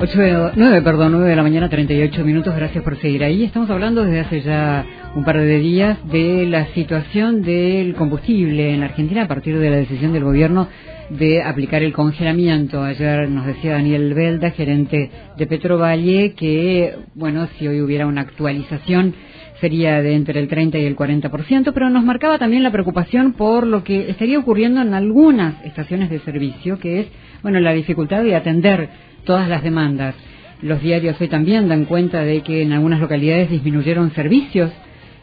9 de la mañana, 38 minutos. Gracias por seguir ahí. Estamos hablando desde hace ya un par de días de la situación del combustible en Argentina a partir de la decisión del gobierno de aplicar el congelamiento. Ayer nos decía Daniel Belda, gerente de Petrovalle, que, bueno, si hoy hubiera una actualización sería de entre el 30 y el 40%, pero nos marcaba también la preocupación por lo que estaría ocurriendo en algunas estaciones de servicio, que es, bueno, la dificultad de atender todas las demandas. Los diarios hoy también dan cuenta de que en algunas localidades disminuyeron servicios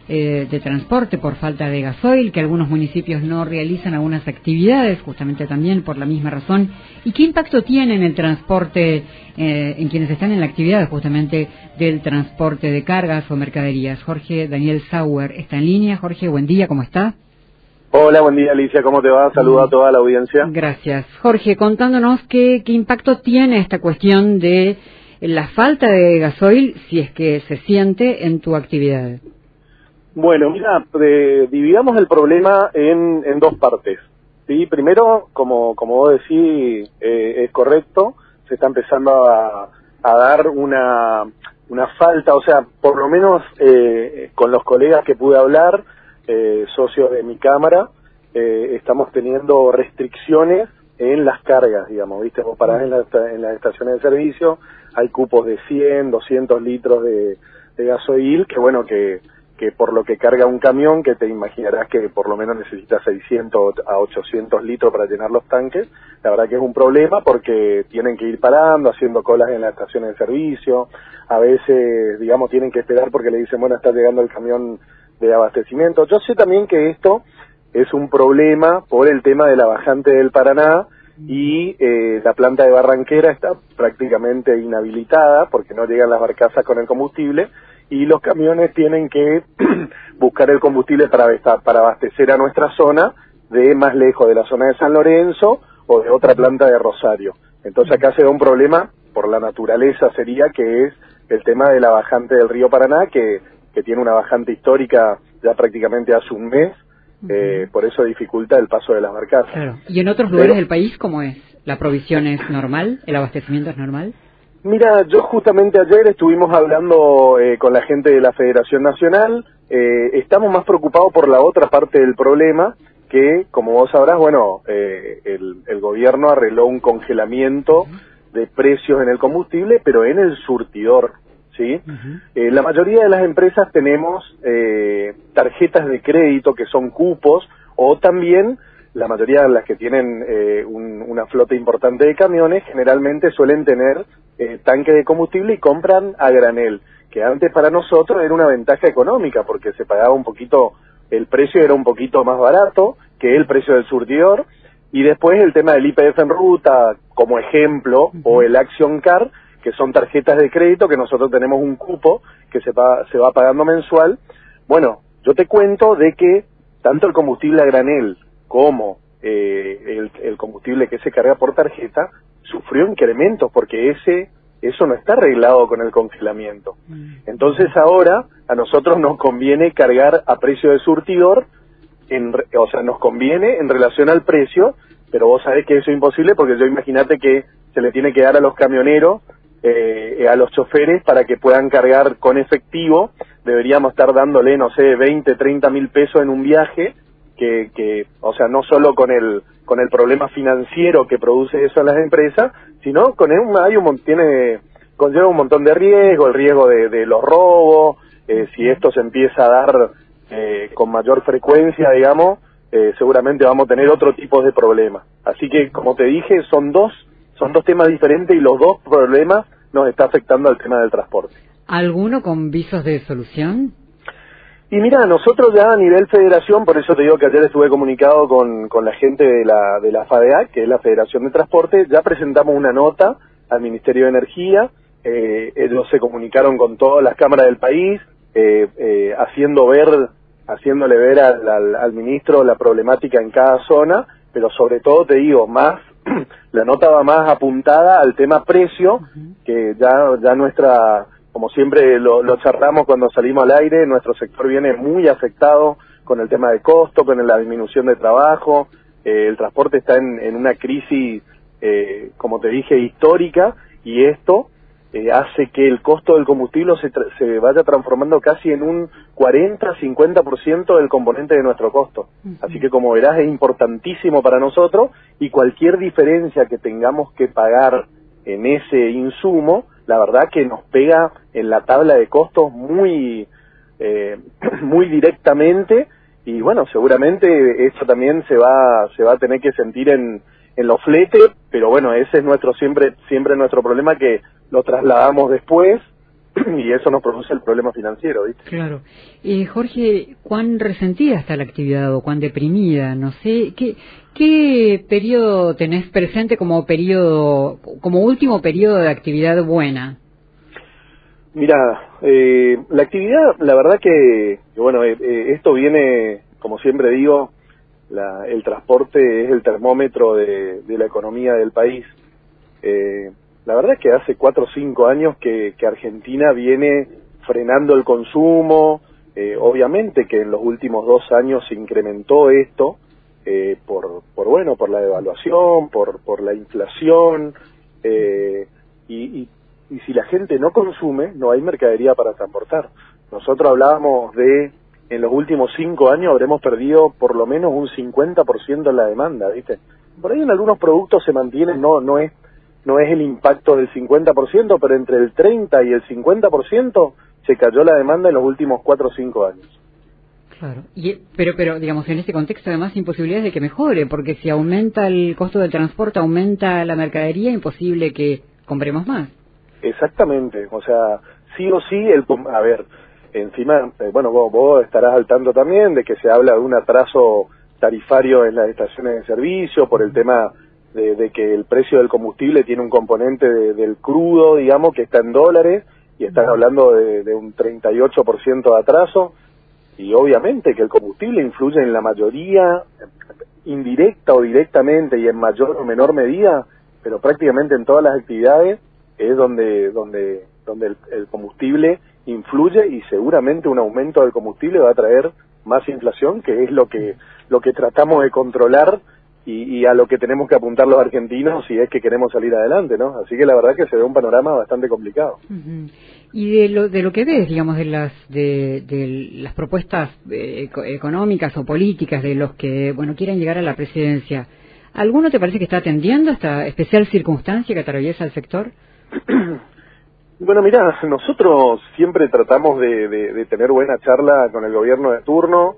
de transporte por falta de gasoil, que algunos municipios no realizan algunas actividades justamente también por la misma razón. ¿Y qué impacto tiene en el transporte, en quienes están en la actividad justamente del transporte de cargas o mercaderías? Jorge Daniel Sauer está en línea. Jorge, buen día, ¿cómo está? Hola, buen día, Alicia, ¿cómo te va? Saludo a toda la audiencia. Gracias. Jorge, contándonos qué impacto tiene esta cuestión de la falta de gasoil, si es que se siente en tu actividad. Bueno, mira, dividamos el problema en dos partes. ¿Sí? Primero, como vos decís, es correcto, se está empezando a dar una falta, o sea, por lo menos con los colegas que pude hablar, socios de mi cámara, estamos teniendo restricciones en las cargas, digamos, ¿viste? Vos parás en las estaciones de servicio, hay cupos de 100, 200 litros de gasoil, que bueno, que por lo que carga un camión, que te imaginarás que por lo menos necesita 600 a 800 litros para llenar los tanques. La verdad que es un problema porque tienen que ir parando, haciendo colas en las estaciones de servicio, a veces, digamos, tienen que esperar porque le dicen, bueno, está llegando el camión de abastecimiento. Yo sé también que esto es un problema por el tema de la bajante del Paraná y la planta de Barranquera está prácticamente inhabilitada porque no llegan las barcazas con el combustible y los camiones tienen que buscar el combustible para abastecer a nuestra zona de más lejos, de la zona de San Lorenzo o de otra planta de Rosario. Entonces acá se da un problema por la naturaleza, sería que es el tema de la bajante del río Paraná, que tiene una bajante histórica ya prácticamente hace un mes, por eso dificulta el paso de las barcazas. Claro. ¿Y en otros lugares del país cómo es? ¿La provisión es normal? ¿El abastecimiento es normal? Mira, yo justamente ayer estuvimos hablando con la gente de la Federación Nacional, estamos más preocupados por la otra parte del problema, que como vos sabrás, bueno, el gobierno arregló un congelamiento de precios en el combustible, pero en el surtidor, ¿sí? La mayoría de las empresas tenemos tarjetas de crédito que son cupos, o también la mayoría de las que tienen una flota importante de camiones generalmente suelen tener tanques de combustible y compran a granel, que antes para nosotros era una ventaja económica porque se pagaba un poquito, el precio era un poquito más barato que el precio del surtidor. Y después el tema del IPF en ruta como ejemplo, o el Action Card, que son tarjetas de crédito que nosotros tenemos un cupo que se va pagando mensual. Bueno, yo te cuento de que tanto el combustible a granel como el combustible que se carga por tarjeta sufrió incrementos porque eso no está arreglado con el congelamiento. Entonces ahora a nosotros nos conviene cargar a precio de surtidor, o sea, nos conviene en relación al precio, pero vos sabés que eso es imposible porque yo imagínate que se le tiene que dar a los camioneros, a los choferes para que puedan cargar con efectivo, deberíamos estar dándole, no sé, 20, 30 mil pesos en un viaje, o sea, no solo con el problema financiero que produce eso a las empresas, sino conlleva un montón de riesgo, el riesgo de los robos, si esto se empieza a dar con mayor frecuencia, digamos, seguramente vamos a tener otro tipo de problemas. Así que, como te dije, son dos temas diferentes y los dos problemas nos está afectando al tema del transporte. ¿Alguno con visos de solución? Y mira, nosotros ya a nivel federación, por eso te digo que ayer estuve comunicado con la gente de la FADEA, que es la Federación de Transporte, ya presentamos una nota al Ministerio de Energía, ellos se comunicaron con todas las cámaras del país, haciéndole ver al ministro la problemática en cada zona, pero sobre todo te digo, la nota va más apuntada al tema precio, que ya nuestra, como siempre lo charlamos cuando salimos al aire, nuestro sector viene muy afectado con el tema de costo, con la disminución de trabajo, el transporte está en una crisis, como te dije, histórica, y esto hace que el costo del combustible se vaya transformando casi en un 40-50% del componente de nuestro costo. Así que, como verás, es importantísimo para nosotros, y cualquier diferencia que tengamos que pagar en ese insumo, la verdad que nos pega en la tabla de costos muy directamente, y bueno, seguramente eso también se va a tener que sentir en los fletes, pero bueno, ese es siempre nuestro problema, que lo trasladamos después y eso nos produce el problema financiero, ¿viste? Claro. Jorge, ¿cuán resentida está la actividad o cuán deprimida? No sé, ¿qué periodo tenés presente como último periodo de actividad buena? Mira, la actividad, la verdad que bueno, esto viene, como siempre digo, el transporte es el termómetro de la economía del país. La verdad es que hace 4 o 5 años que Argentina viene frenando el consumo. Obviamente que en los últimos 2 años se incrementó esto por la devaluación, por la inflación, y si la gente no consume, no hay mercadería para transportar. Nosotros hablábamos en los últimos 5 años habremos perdido por lo menos un 50% en la demanda, ¿viste? Por ahí en algunos productos se mantiene, no es el impacto del 50%, pero entre el 30 y el 50% se cayó la demanda en los últimos 4 o 5 años. Claro, pero digamos, en este contexto además imposibilidades de que mejore, porque si aumenta el costo del transporte, aumenta la mercadería, imposible que compremos más. Exactamente, o sea, sí o sí, a ver, encima, bueno, vos estarás al tanto también de que se habla de un atraso tarifario en las estaciones de servicio por el tema de que el precio del combustible tiene un componente del crudo, digamos, que está en dólares, y están hablando de un 38% de atraso, y obviamente que el combustible influye en la mayoría, indirecta o directamente, y en mayor o menor medida, pero prácticamente en todas las actividades es donde el combustible influye, y seguramente un aumento del combustible va a traer más inflación, que es lo que tratamos de controlar y a lo que tenemos que apuntar los argentinos si es que queremos salir adelante, ¿no? Así que la verdad que se ve un panorama bastante complicado. Y de lo que ves, digamos, de las propuestas económicas o políticas de los que, bueno, quieren llegar a la presidencia, ¿alguno te parece que está atendiendo esta especial circunstancia que atraviesa el sector? Bueno, mirá, nosotros siempre tratamos de tener buena charla con el gobierno de turno,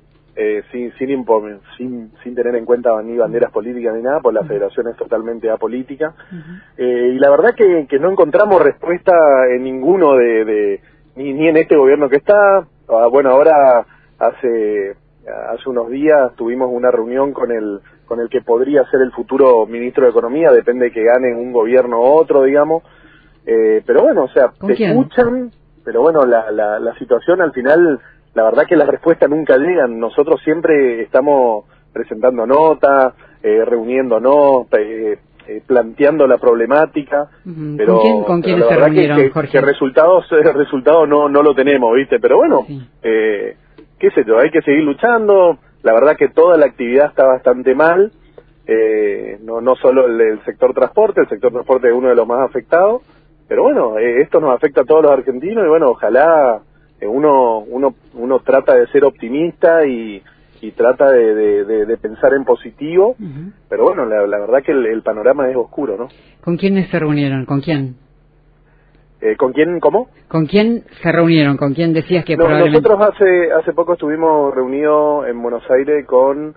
sin tener en cuenta ni banderas políticas ni nada, porque la federación es totalmente apolítica, y la verdad que no encontramos respuesta en ninguno ni en este gobierno que está. Bueno, ahora hace unos días tuvimos una reunión con el que podría ser el futuro ministro de Economía, depende de que gane un gobierno u otro, digamos, pero bueno, o sea, te escuchan, pero bueno, la situación al final, la verdad que las respuestas nunca llegan. Nosotros siempre estamos presentando notas, reuniéndonos, planteando la problemática, pero ¿Con quién la se verdad reunieron, Jorge? que resultados no lo tenemos, ¿viste? Pero bueno, sí. Qué sé yo, hay que seguir luchando. La verdad que toda la actividad está bastante mal, no solo el sector transporte es uno de los más afectados, pero bueno, esto nos afecta a todos los argentinos, y bueno, ojalá uno trata de ser optimista y trata de pensar en positivo, pero bueno, la verdad que el panorama es oscuro, ¿no? ¿Con quiénes se reunieron? ¿Con quién? ¿Con quién? ¿Cómo? ¿Con quién se reunieron? ¿Con quién decías que probablemente...? Nosotros hace poco estuvimos reunidos en Buenos Aires con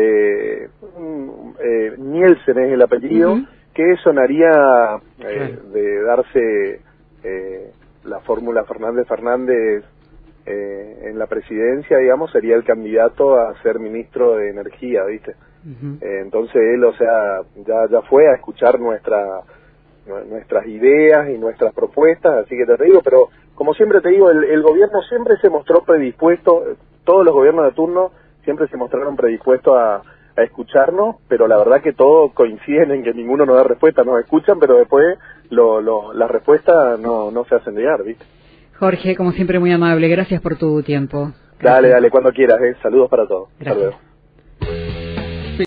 Nielsen es el apellido, que sonaría de darse la fórmula Fernández en la presidencia, digamos, sería el candidato a ser ministro de Energía, ¿viste? Entonces él, o sea, ya fue a escuchar nuestras ideas y nuestras propuestas, así que te digo, pero como siempre te digo, el gobierno siempre se mostró predispuesto, todos los gobiernos de turno siempre se mostraron predispuestos a escucharnos, pero la verdad que todos coinciden en que ninguno nos da respuesta, nos escuchan, pero después las respuestas no se hacen llegar, ¿viste? Jorge, como siempre muy amable, gracias por tu tiempo. Gracias. Dale, cuando quieras, saludos para todos. Gracias. Hasta luego.